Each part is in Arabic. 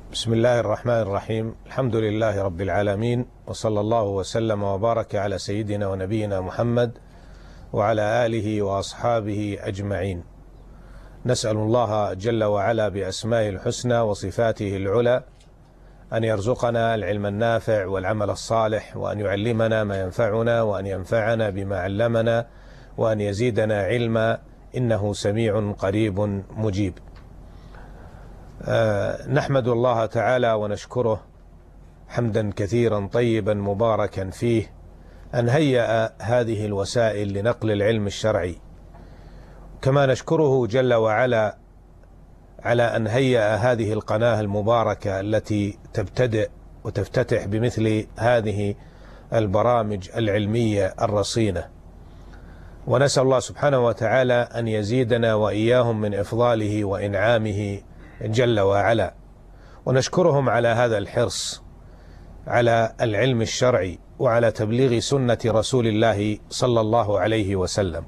بسم الله الرحمن الرحيم. الحمد لله رب العالمين، وصلى الله وسلم وبارك على سيدنا ونبينا محمد وعلى آله وأصحابه أجمعين. نسأل الله جل وعلا بأسمائه الحسنى وصفاته العلى أن يرزقنا العلم النافع والعمل الصالح، وأن يعلمنا ما ينفعنا، وأن ينفعنا بما علمنا، وأن يزيدنا علما، إنه سميع قريب مجيب. نحمد الله تعالى ونشكره حمدا كثيرا طيبا مباركا فيه أن هيأ هذه الوسائل لنقل العلم الشرعي، كما نشكره جل وعلا على أن هيأ هذه القناة المباركة التي تبتدئ وتفتتح بمثل هذه البرامج العلمية الرصينة. ونسأل الله سبحانه وتعالى أن يزيدنا وإياهم من إفضاله وإنعامه جل وعلا، ونشكرهم على هذا الحرص على العلم الشرعي وعلى تبليغ سنة رسول الله صلى الله عليه وسلم.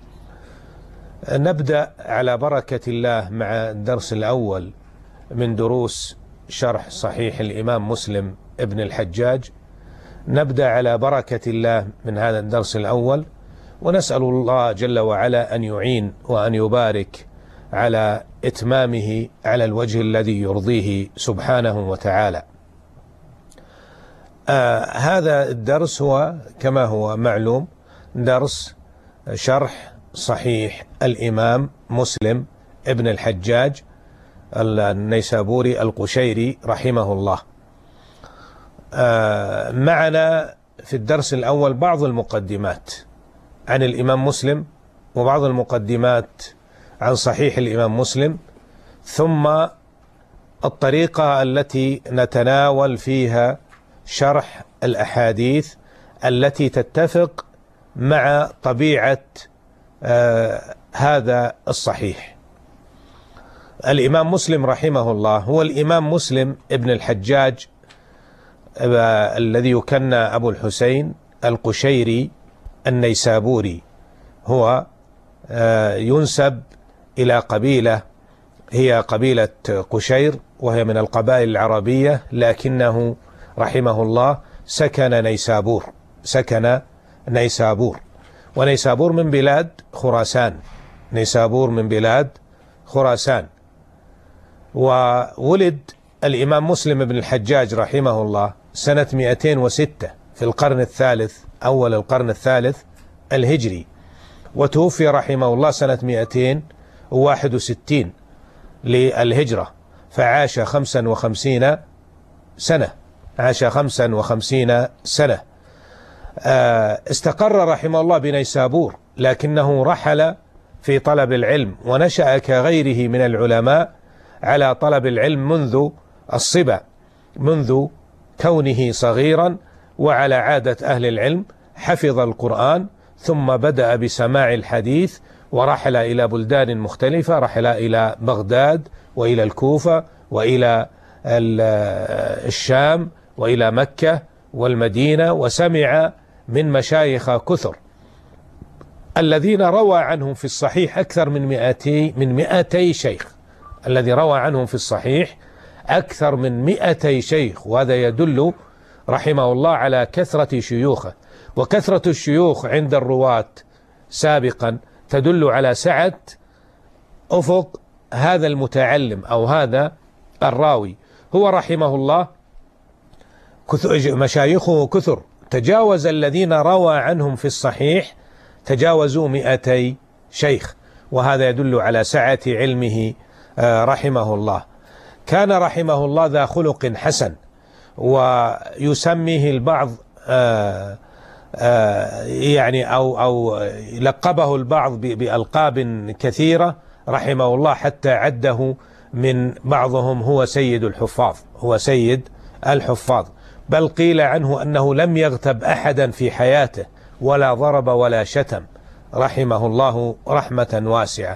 نبدأ على بركة الله مع الدرس الأول من دروس شرح صحيح الإمام مسلم ابن الحجاج. نبدأ على بركة الله من هذا الدرس الأول، ونسأل الله جل وعلا أن يعين وأن يبارك على إتمامه على الوجه الذي يرضيه سبحانه وتعالى. هذا الدرس هو كما هو معلوم درس شرح صحيح الإمام مسلم ابن الحجاج النيسابوري القشيري رحمه الله. معنا في الدرس الأول بعض المقدمات عن الإمام مسلم، وبعض المقدمات عن صحيح الإمام مسلم، ثم الطريقة التي نتناول فيها شرح الأحاديث التي تتفق مع طبيعة هذا الصحيح. الإمام مسلم رحمه الله هو الإمام مسلم ابن الحجاج الذي يكنى أبو الحسين القشيري النيسابوري. هو ينسب إلى قبيلة هي قبيلة قشير، وهي من القبائل العربية، لكنه رحمه الله سكن نيسابور، ونيسابور من بلاد خراسان. نيسابور من بلاد خراسان. وولد الإمام مسلم بن الحجاج رحمه الله سنة 206 في القرن الثالث، أول القرن الثالث الهجري، وتوفي رحمه الله سنة 261 للهجرة، فعاش 55 سنة. استقر رحمه الله بنيسابور، لكنه رحل في طلب العلم، ونشأ كغيره من العلماء على طلب العلم منذ الصبا، منذ كونه صغيرا، وعلى عادة أهل العلم حفظ القرآن، ثم بدأ بسماع الحديث ورحل إلى بلدان مختلفة، رحل إلى بغداد وإلى الكوفة وإلى الشام وإلى مكة والمدينة، وسمع من مشايخ كثر الذين روى عنهم في الصحيح أكثر من 200 شيخ. الذي روى عنهم في الصحيح أكثر من 200 شيخ، وهذا يدل رحمه الله على كثرة شيوخه. وكثرة الشيوخ عند الرواة سابقا تدل على سعة أفق هذا المتعلم أو هذا الراوي. هو رحمه الله مشايخه كثر، تجاوز الذين روى عنهم في الصحيح تجاوزوا 200 شيخ، وهذا يدل على سعة علمه رحمه الله. كان رحمه الله ذا خلق حسن، ويسميه البعض يعني أو لقبه البعض بألقاب كثيرة رحمه الله، حتى عده من بعضهم هو سيد الحفاظ، بل قيل عنه أنه لم يغتب أحدا في حياته، ولا ضرب ولا شتم، رحمه الله رحمة واسعة.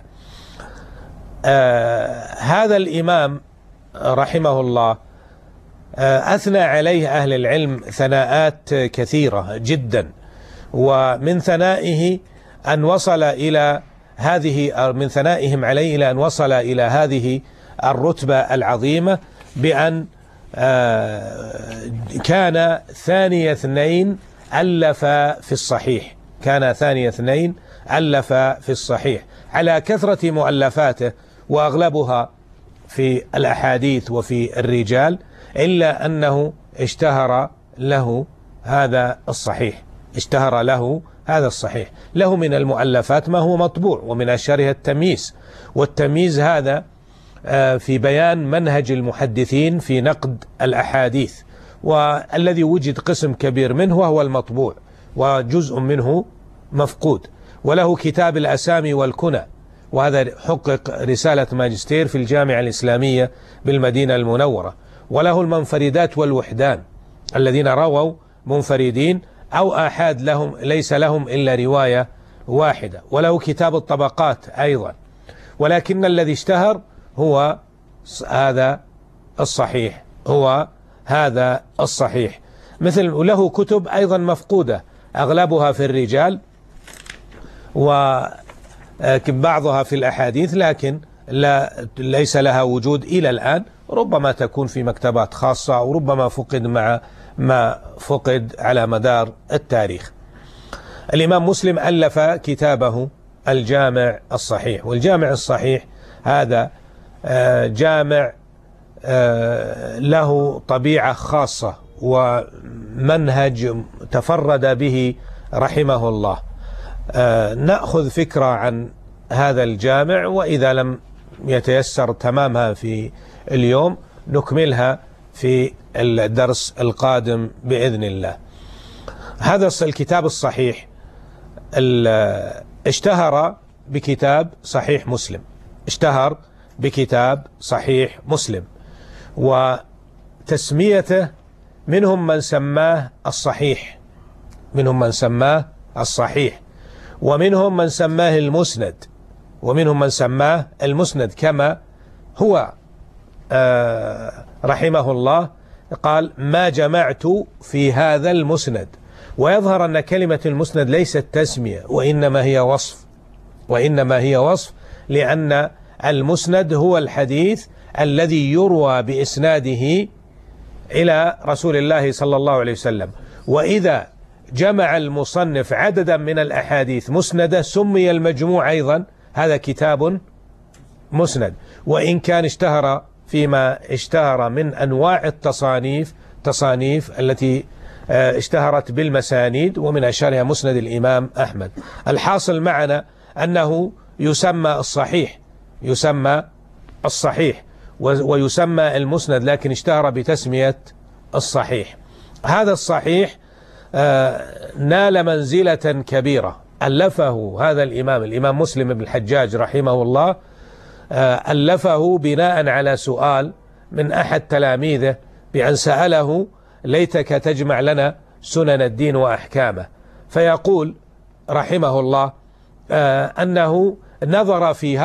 هذا الإمام رحمه الله أثنى عليه أهل العلم ثناءات كثيرة جدا، ومن ثنائه أن وصل إلى ثنائهم عليه إلى أن وصل إلى هذه الرتبة العظيمة بأن كان ثاني اثنين ألف في الصحيح، كان ثاني اثنين ألف في الصحيح على كثرة مؤلفاته وأغلبها في الأحاديث وفي الرجال، إلا أنه اشتهر له هذا الصحيح، اشتهر له هذا الصحيح. له من المؤلفات ما هو مطبوع، ومن أشهرها التمييز، والتمييز هذا في بيان منهج المحدثين في نقد الأحاديث، والذي وجد قسم كبير منه وهو المطبوع، وجزء منه مفقود. وله كتاب الأسامي والكنى، وهذا حقق رسالة ماجستير في الجامعة الإسلامية بالمدينة المنورة. وله المنفردات والوحدان، الذين رووا منفردين أو آحاد لهم ليس لهم إلا رواية واحدة. وله كتاب الطبقات أيضا، ولكن الذي اشتهر هو هذا الصحيح، هو هذا الصحيح. مثل له كتب أيضا مفقودة، أغلبها في الرجال وبعضها في الأحاديث، لكن ليس لها وجود إلى الآن، ربما تكون في مكتبات خاصة، أو ربما فقد مع ما فقد على مدار التاريخ. الإمام مسلم ألف كتابه الجامع الصحيح، والجامع الصحيح هذا جامع له طبيعة خاصة ومنهج تفرد به رحمه الله. نأخذ فكرة عن هذا الجامع، وإذا لم يتيسر تمامها في اليوم نكملها في الدرس القادم بإذن الله. هذا الكتاب الصحيح اشتهر بكتاب صحيح مسلم، اشتهر بكتاب صحيح مسلم، وتسميته منهم من سماه الصحيح، منهم من سماه الصحيح، ومنهم من سماه المسند، ومنهم من سماه المسند، كما هو رحمه الله قال: ما جمعت في هذا المسند. ويظهر أن كلمة المسند ليست تسمية، وإنما هي وصف، وإنما هي وصف، لأن المسند هو الحديث الذي يروى بإسناده إلى رسول الله صلى الله عليه وسلم. وإذا جمع المصنف عددا من الأحاديث مسندة سمي المجموع أيضا هذا كتاب مسند، وإن كان اشتهر فيما اشتهر من أنواع التصانيف التي اشتهرت بالمسانيد، ومن أشهرها مسند الإمام أحمد. الحاصل معنا أنه يسمى الصحيح، يسمى الصحيح ويسمى المسند، لكن اشتهر بتسمية الصحيح. هذا الصحيح نال منزلة كبيرة، ألفه هذا الإمام مسلم بن الحجاج رحمه الله، ألفه بناء على سؤال من أحد تلاميذه بأن سأله: ليتك تجمع لنا سنن الدين وأحكامه. فيقول رحمه الله أنه نظر في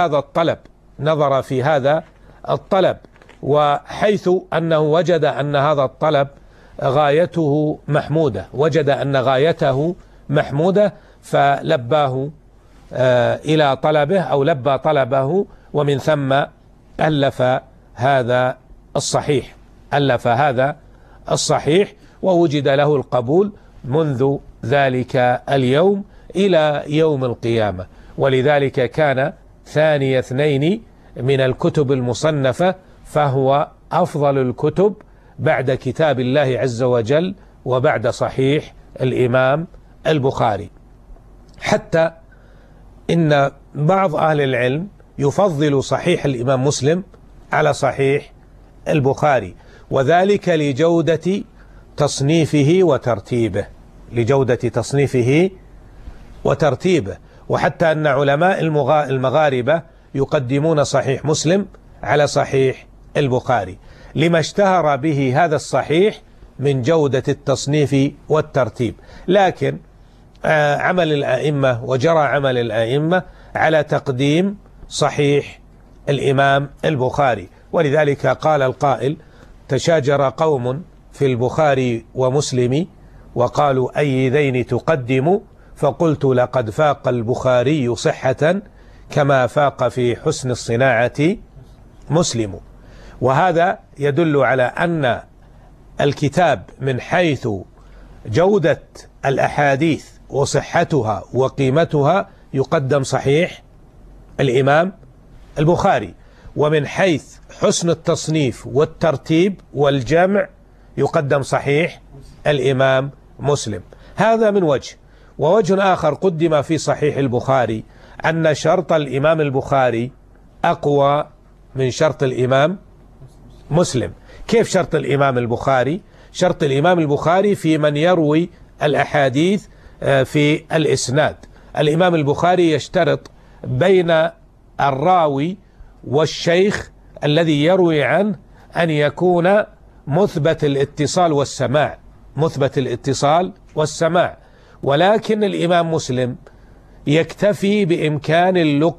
هذا الطلب، وحيث أنه وجد أن هذا الطلب غايته محمودة، وجد أن غايته محمودة، فلباه إلى طلبه، أو لبى طلبه، ومن ثم ألف هذا الصحيح، ألف هذا الصحيح، ووجد له القبول منذ ذلك اليوم إلى يوم القيامة. ولذلك كان ثاني اثنين من الكتب المصنفة، فهو أفضل الكتب بعد كتاب الله عز وجل وبعد صحيح الإمام البخاري. حتى إن بعض أهل العلم يفضل صحيح الإمام مسلم على صحيح البخاري، وذلك لجودة تصنيفه وترتيبه، لجودة تصنيفه وترتيبه. وحتى أن علماء المغاربة يقدمون صحيح مسلم على صحيح البخاري، لما اشتهر به هذا الصحيح من جودة التصنيف والترتيب. لكن عمل الأئمة وجرى عمل الأئمة على تقديم صحيح الإمام البخاري، ولذلك قال القائل: تشاجر قوم في البخاري ومسلم وقالوا أي ذين تقدم، فقلت لقد فاق البخاري صحة كما فاق في حسن الصناعة مسلم. وهذا يدل على أن الكتاب من حيث جودة الأحاديث وصحتها وقيمتها يقدم صحيح الإمام البخاري، ومن حيث حسن التصنيف والترتيب والجمع يقدم صحيح الإمام مسلم. هذا من وجه. ووجه آخر قدم في صحيح البخاري أن شرط الإمام البخاري أقوى من شرط الإمام مسلم. كيف شرط الإمام البخاري؟ شرط الإمام البخاري في من يروي الأحاديث في الإسناد. الإمام البخاري يشترط بين الراوي والشيخ الذي يروي عنه أن يكون مثبت الاتصال والسماع، مثبت الاتصال والسماع. ولكن الإمام مسلم يكتفي بإمكان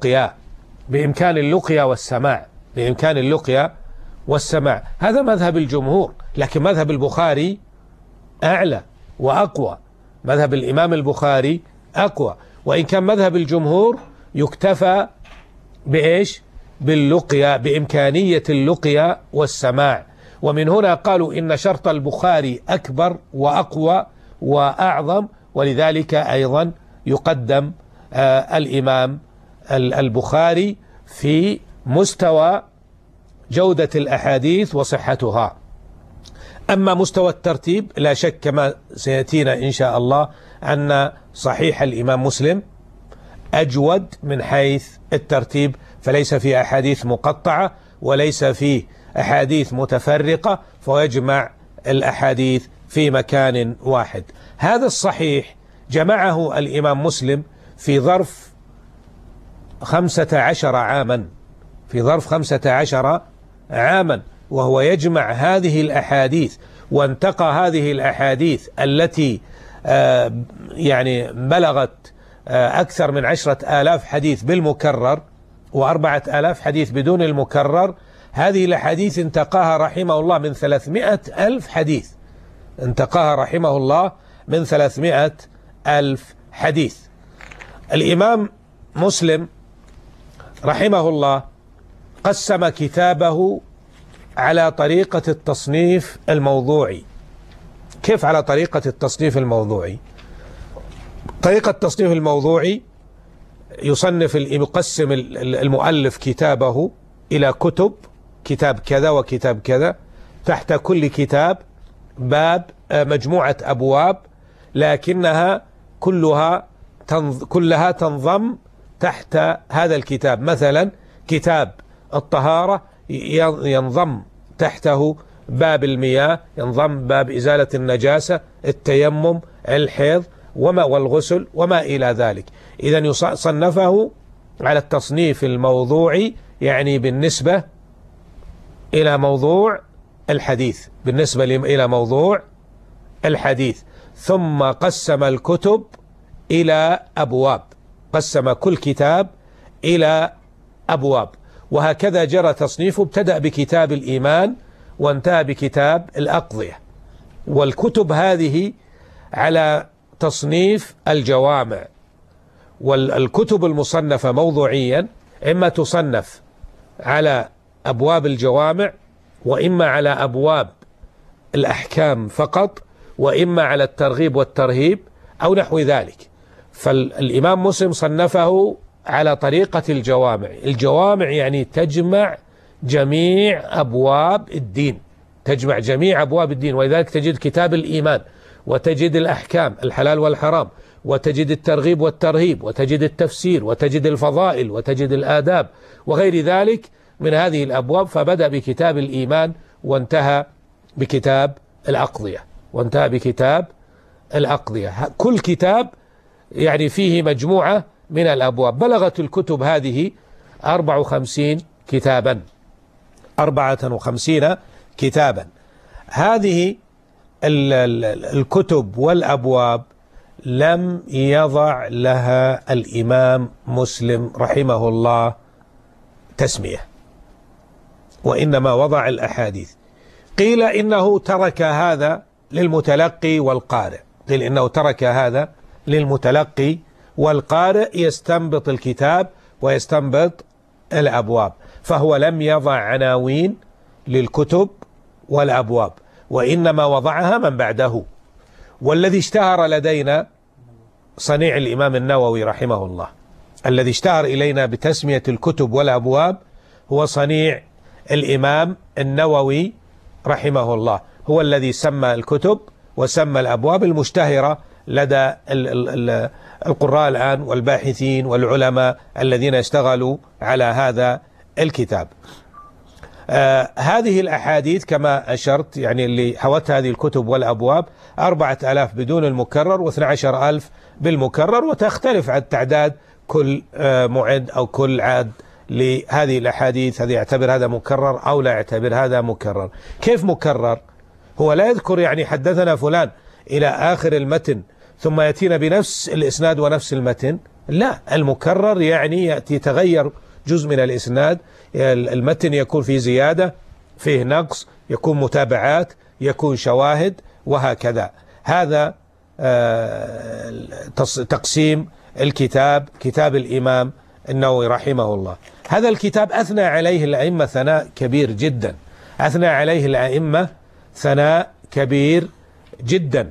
اللقيا والسماع، بإمكان اللقيا والسماع. هذا مذهب الجمهور، لكن مذهب البخاري أعلى وأقوى. مذهب الإمام البخاري أقوى، وإن كان مذهب الجمهور يكتفى بإيش؟ باللقيا، بإمكانية اللقيا والسماع. ومن هنا قالوا إن شرط البخاري أكبر وأقوى وأعظم، ولذلك أيضا يقدم الإمام البخاري في مستوى جودة الأحاديث وصحتها. أما مستوى الترتيب لا شك كما سيأتينا إن شاء الله أن صحيح الإمام مسلم أجود من حيث الترتيب، فليس في أحاديث مقطعة وليس في أحاديث متفرقة، فيجمع الأحاديث في مكان واحد. هذا الصحيح جمعه الإمام مسلم في ظرف 15 عاما، في ظرف 15 عاما، وهو يجمع هذه الأحاديث، وانتقى هذه الأحاديث التي يعني بلغت أكثر من 10,000 حديث بالمكرر و4,000 حديث بدون المكرر. هذه الأحاديث انتقاها رحمه الله من 300,000 حديث، انتقاها رحمه الله من 300,000 حديث. الإمام مسلم رحمه الله قسم كتابه على طريقة التصنيف الموضوعي. كيف على طريقة التصنيف الموضوعي؟ طريقة التصنيف الموضوعي يقسم المؤلف كتابه إلى كتب، كتاب كذا وكتاب كذا، تحت كل كتاب باب، مجموعة أبواب، لكنها كلها تنضم تحت هذا الكتاب. مثلا كتاب الطهارة ينضم تحته باب المياه، ينضم باب إزالة النجاسة، التيمم، الحيض والغسل وما إلى ذلك. إذن صنفه على التصنيف الموضوعي، يعني بالنسبة إلى موضوع الحديث، بالنسبة إلى موضوع الحديث. ثم قسم الكتب إلى أبواب، قسم كل كتاب إلى أبواب، وهكذا جرى تصنيفه. ابتدأ بكتاب الإيمان وانتهى بكتاب الأقضية. والكتب هذه على تصنيف الجوامع. والكتب المصنفة موضوعيا إما تصنف على أبواب الجوامع، وإما على أبواب الأحكام فقط، وإما على الترغيب والترهيب أو نحو ذلك. فالإمام مسلم صنفه على طريقة الجوامع. الجوامع يعني تجمع جميع أبواب الدين، تجمع جميع أبواب الدين. ولذلك تجد كتاب الإيمان، وتجد الأحكام الحلال والحرام، وتجد الترغيب والترهيب، وتجد التفسير، وتجد الفضائل، وتجد الآداب وغير ذلك من هذه الأبواب. فبدأ بكتاب الإيمان وانتهى بكتاب الأقضية، وانتهى بكتاب الأقضية. كل كتاب يعني فيه مجموعة من الأبواب. بلغت الكتب هذه 54 كتابا، 54 كتابا. هذه الكتب والأبواب لم يضع لها الإمام مسلم رحمه الله تسمية، وإنما وضع الأحاديث. قيل إنه ترك هذا للمتلقي والقارئ، قيل إنه ترك هذا للمتلقي والقارئ يستنبط الكتاب ويستنبط الأبواب، فهو لم يضع عناوين للكتب والأبواب، وإنما وضعها من بعده. والذي اشتهر لدينا صنيع الإمام النووي رحمه الله، الذي اشتهر إلينا بتسمية الكتب والأبواب هو صنيع الإمام النووي رحمه الله، هو الذي سمى الكتب وسمى الأبواب المشتهرة لدى القراء الآن والباحثين والعلماء الذين اشتغلوا على هذا الكتاب. هذه الأحاديث كما أشرت يعني اللي حوت هذه الكتب والأبواب 4000 بدون المكرر و12000 بالمكرر، وتختلف عن تعداد كل معد أو كل عاد لهذه الأحاديث، هذا يعتبر هذا مكرر أو لا يعتبر هذا مكرر. كيف مكرر؟ هو لا يذكر يعني حدثنا فلان إلى آخر المتن ثم يأتينا بنفس الإسناد ونفس المتن، لا، المكرر يعني يأتي تغير جزء من الإسناد، المتن يكون فيه زيادة، فيه نقص، يكون متابعات، يكون شواهد، وهكذا. هذا تقسيم الكتاب، كتاب الإمام النووي رحمه الله. هذا الكتاب أثنى عليه الأئمة ثناء كبير جدا، أثنى عليه الأئمة ثناء كبير جدا.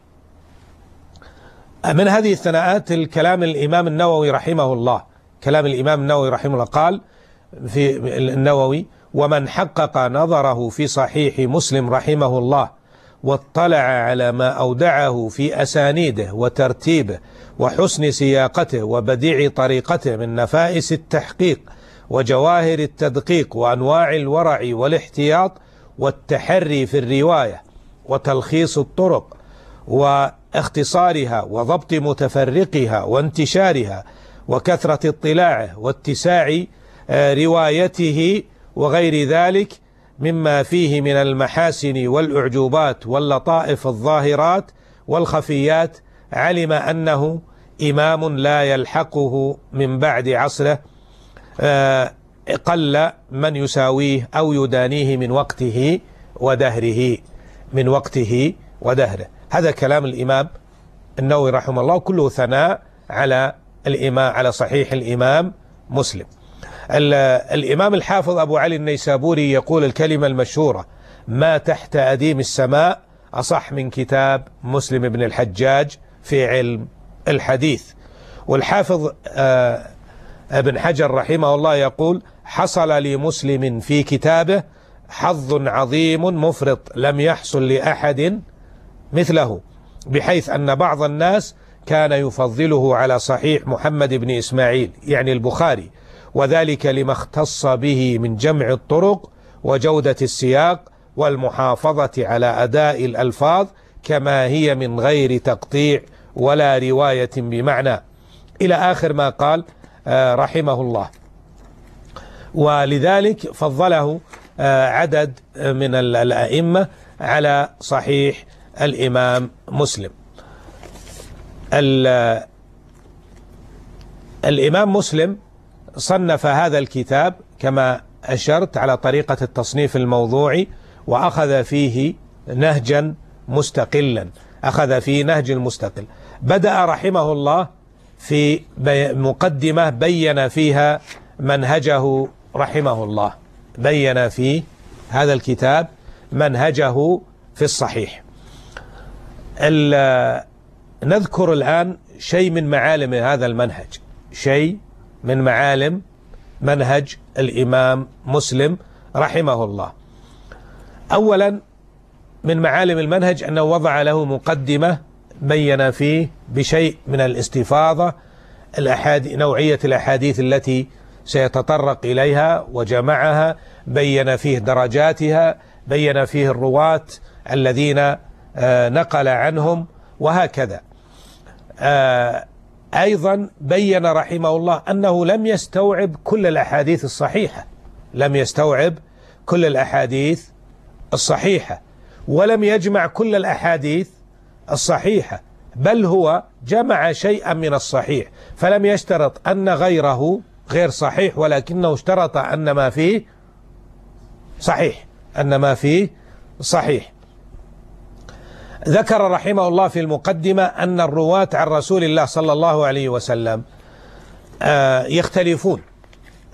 من هذه الثناءات الكلام الإمام النووي رحمه الله، كلام الإمام النووي رحمه الله قال في النووي: ومن حقق نظره في صحيح مسلم رحمه الله واطلع على ما أودعه في أسانيده وترتيبه وحسن سياقته وبديع طريقته من نفائس التحقيق وجواهر التدقيق وأنواع الورع والاحتياط والتحري في الرواية وتلخيص الطرق واختصارها وضبط متفرقها وانتشارها وكثرة اطلاعه واتساع روايته وغير ذلك مما فيه من المحاسن والأعجوبات واللطائف الظاهرات والخفيات، علم أنه إمام لا يلحقه من بعد عصره قل من يساويه أو يدانيه من وقته ودهره، من وقته ودهره. هذا كلام الإمام النووي رحمه الله، كله ثناء على الإمام، على صحيح الإمام مسلم. الإمام الحافظ أبو علي النيسابوري يقول الكلمة المشهورة: ما تحت أديم السماء أصح من كتاب مسلم بن الحجاج في علم الحديث. والحافظ ابن حجر رحمه الله يقول: حصل لمسلم في كتابه حظ عظيم مفرط لم يحصل لأحد مثله، بحيث أن بعض الناس كان يفضله على صحيح محمد بن إسماعيل يعني البخاري، وذلك لما اختص به من جمع الطرق وجودة السياق والمحافظة على أداء الألفاظ كما هي من غير تقطيع ولا رواية بمعنى، إلى آخر ما قال رحمه الله. ولذلك فضله عدد من الأئمة على صحيح الإمام مسلم. الإمام مسلم صنف هذا الكتاب كما أشرت على طريقة التصنيف الموضوعي، وأخذ فيه نهجا مستقلا، أخذ فيه نهج مستقل. بدأ رحمه الله في مقدمة بين فيها منهجه رحمه الله، بين في هذا الكتاب منهجه في الصحيح. نذكر الآن شيء من معالم هذا المنهج، شيء من معالم منهج الإمام مسلم رحمه الله. أولا من معالم المنهج أنه وضع له مقدمة بين فيه بشيء من الاستفاضة نوعية الأحاديث التي سيتطرق إليها وجمعها، بين فيه درجاتها، بين فيه الرواة الذين نقل عنهم، وهكذا. أيضا بين رحمه الله أنه لم يستوعب كل الأحاديث الصحيحة، لم يستوعب كل الأحاديث الصحيحة، ولم يجمع كل الأحاديث الصحيحة، بل هو جمع شيئا من الصحيح، فلم يشترط أن غيره غير صحيح، ولكنه اشترط أن ما فيه صحيح، أن ما فيه صحيح. ذكر رحمه الله في المقدمة أن الرواة عن رسول الله صلى الله عليه وسلم يختلفون،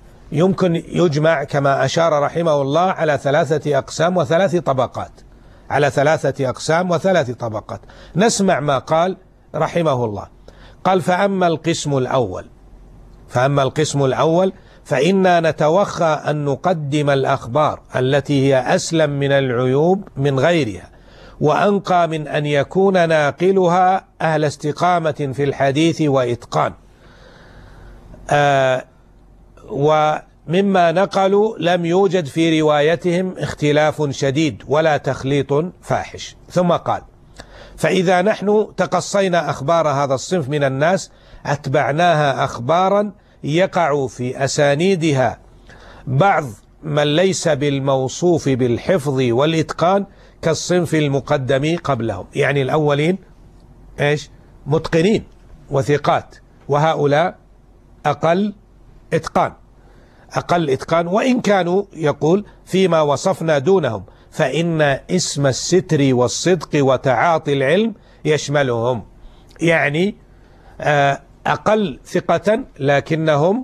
يمكن يجمع كما أشار رحمه الله على 3 أقسام و3 طبقات. على 3 أقسام و3 طبقات. نسمع ما قال رحمه الله. قال: فأما القسم الأول فإنا نتوخى أن نقدم الأخبار التي هي أسلم من العيوب من غيرها، وأنقى من أن يكون ناقلها أهل استقامة في الحديث وإتقان، ومما نقلوا لم يوجد في روايتهم اختلاف شديد ولا تخليط فاحش. ثم قال: فإذا نحن تقصينا أخبار هذا الصنف من الناس أتبعناها أخبارا يقع في أسانيدها بعض من ليس بالموصوف بالحفظ والإتقان كالصنف المقدم قبلهم. يعني الأولين إيش؟ متقنين وثقات، وهؤلاء أقل إتقان، وإن كانوا يقول فيما وصفنا دونهم، فإن اسم الستر والصدق وتعاطي العلم يشملهم. يعني أقل ثقة لكنهم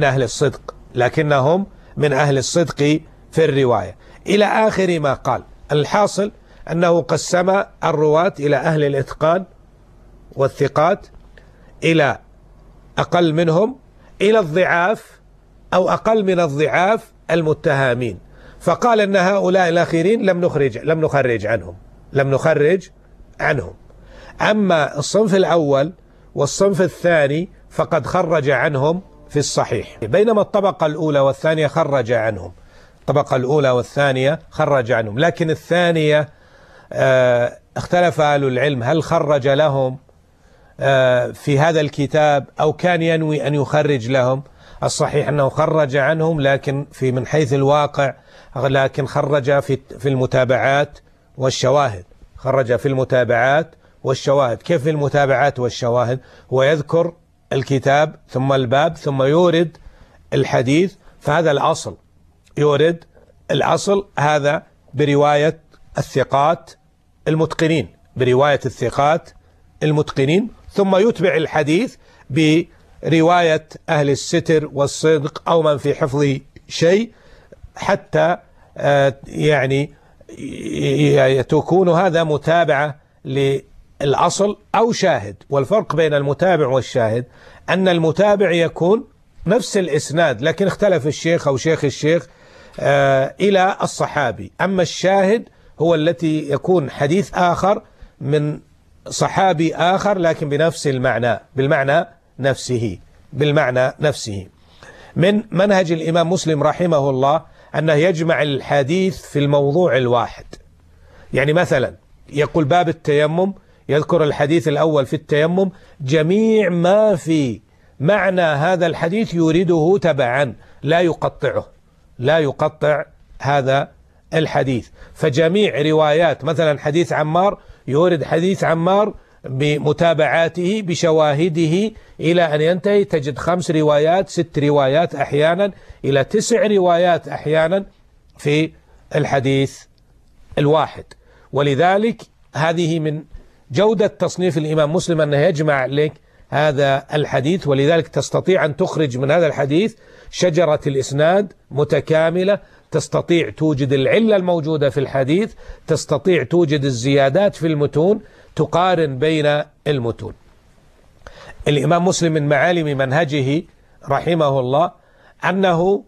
من أهل الصدق في الرواية، إلى آخر ما قال. الحاصل أنه قسم الرواة إلى أهل الإتقان والثقات، إلى أقل منهم، إلى الضعاف أو أقل من الضعاف المتهمين. فقال أن هؤلاء الأخيرين لم نخرج عنهم. أما الصنف الأول والصنف الثاني فقد خرج عنهم في الصحيح، بينما الطبقة الأولى والثانية خرج عنهم. لكن الثانية اختلف أهل العلم هل خرج لهم في هذا الكتاب أو كان ينوي أن يخرج لهم. الصحيح أنه خرج عنهم، لكن من حيث الواقع خرج في المتابعات والشواهد. كيف في المتابعات والشواهد؟ هو يذكر الكتاب ثم الباب ثم يورد الحديث، فهذا الأصل، يورد الأصل هذا برواية الثقات المتقنين، ثم يتبع الحديث برواية أهل الستر والصدق أو من في حفظ شيء، حتى يعني تكون هذا متابعة للأصل أو شاهد. والفرق بين المتابع والشاهد أن المتابع يكون نفس الإسناد لكن اختلف الشيخ أو شيخ الشيخ إلى الصحابي، أما الشاهد هو التي يكون حديث آخر من صحابي آخر لكن بنفس المعنى، بالمعنى نفسه. من منهج الإمام مسلم رحمه الله أنه يجمع الحديث في الموضوع الواحد. يعني مثلا يقول باب التيمم، يذكر الحديث الأول في التيمم، جميع ما في معنى هذا الحديث يورده تبعا، لا يقطع هذا الحديث. فجميع روايات مثلا حديث عمار يورد حديث عمار بمتابعاته بشواهده إلى أن ينتهي، تجد 5 روايات 6 روايات أحيانا إلى 9 روايات أحيانا في الحديث الواحد. ولذلك هذه من جودة تصنيف الإمام مسلم أنه يجمع لك هذا الحديث، ولذلك تستطيع أن تخرج من هذا الحديث شجرة الإسناد متكاملة، تستطيع توجد العلة الموجودة في الحديث، تستطيع توجد الزيادات في المتون، تقارن بين المتون. الإمام مسلم من معالم منهجه رحمه الله أنه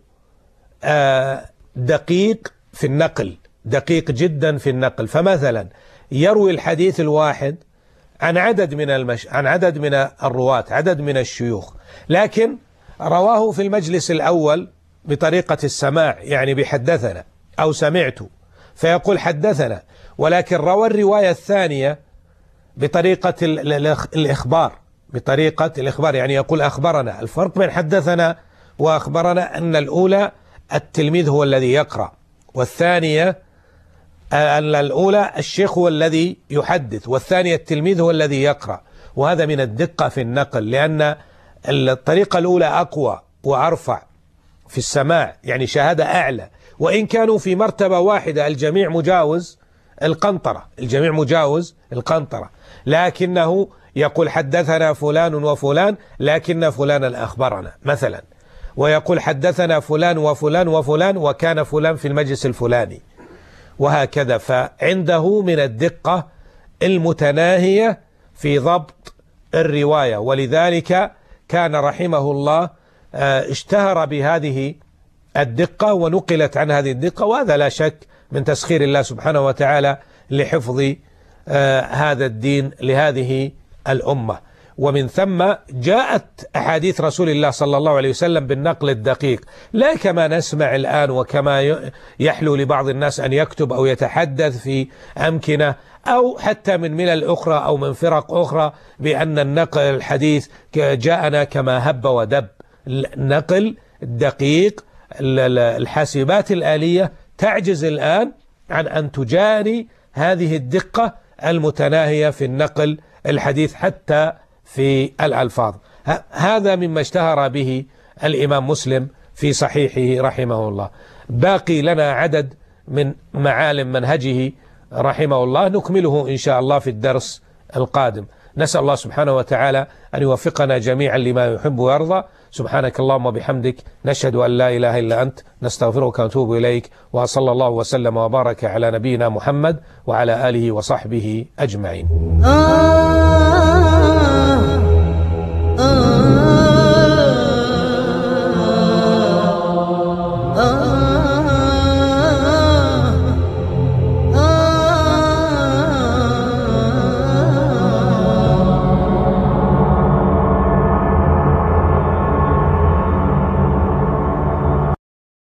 دقيق في النقل، دقيق جدا في النقل. فمثلا يروي الحديث الواحد عن عدد من الرواة، عدد من الشيوخ، لكن رواه في المجلس الأول بطريقة السماع، يعني بحدثنا أو سمعت، فيقول حدثنا، ولكن روى الرواية الثانية بطريقة الإخبار، يعني يقول أخبرنا. الفرق بين حدثنا وأخبرنا أن الأولى التلميذ هو الذي يقرأ، والثانية أن الأولى الشيخ هو الذي يحدث، والثانية التلميذ هو الذي يقرأ. وهذا من الدقة في النقل، لأن الطريقة الأولى أقوى وأرفع في السماع، يعني شهادة أعلى، وإن كانوا في مرتبة واحدة الجميع مجاوز القنطرة، لكنه يقول حدثنا فلان وفلان لكن فلانا أخبرنا مثلا، ويقول حدثنا فلان وفلان وفلان وكان فلان في المجلس الفلاني، وهكذا. فعنده من الدقة المتناهية في ضبط الرواية، ولذلك كان رحمه الله اشتهر بهذه الدقة ونقلت عن هذه الدقة، وهذا لا شك من تسخير الله سبحانه وتعالى لحفظ هذا الدين لهذه الأمة. ومن ثم جاءت أحاديث رسول الله صلى الله عليه وسلم بالنقل الدقيق، لا كما نسمع الآن وكما يحلو لبعض الناس أن يكتب أو يتحدث في أمكنة أو حتى من ملل أخرى أو من فرق أخرى بأن النقل الحديث جاءنا كما هب ودب. نقل دقيق، الحاسبات الآلية تعجز الآن عن أن تجاري هذه الدقة المتناهية في النقل الحديث حتى في الألفاظ. هذا مما اشتهر به الإمام مسلم في صحيحه رحمه الله. باقي لنا عدد من معالم منهجه رحمه الله نكمله إن شاء الله في الدرس القادم. نسأل الله سبحانه وتعالى أن يوفقنا جميعا لما يحب ويرضى. سبحانك اللهم وبحمدك، نشهد أن لا إله إلا أنت، نستغفرك ونتوب إليك، وصلى الله وسلم وبارك على نبينا محمد وعلى آله وصحبه أجمعين.